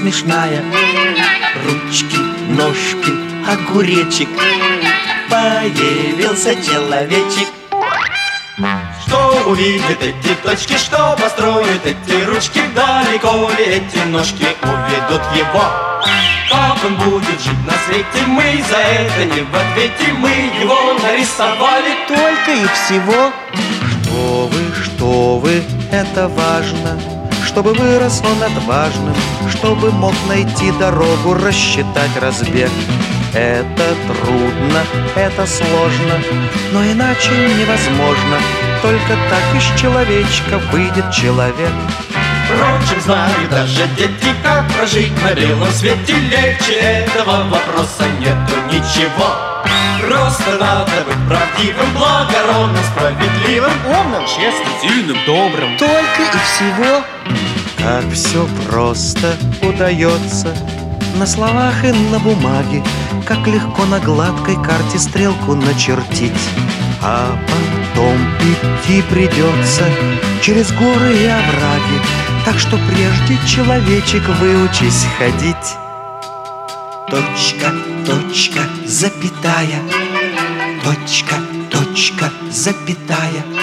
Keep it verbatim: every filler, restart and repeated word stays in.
смешная. Ручки, ножки, огуречек, появился человечек. Что увидят эти точки, что построят эти ручки, далеко ли эти ножки уведут его? Как он будет жить на свете, мы за это не в ответе. Мы его нарисовали только и всего. Что вы, что вы, это важно, чтобы вырос он отважным, чтобы мог найти дорогу, рассчитать разбег. Это трудно, это сложно, но иначе невозможно. Только так из человечка выйдет человек. Впрочем, знают даже дети, как прожить на белом свете. Легче этого вопроса нету ничего. Просто надо быть правдивым, благородным, справедливым, умным, честным, сильным, добрым. Только и всего. Как все просто удается на словах и на бумаге, как легко на гладкой карте стрелку начертить. А потом идти придется через горы и овраги, так что прежде, человечек, выучись ходить. Точка, точка, запятая, точка, точка, запятая.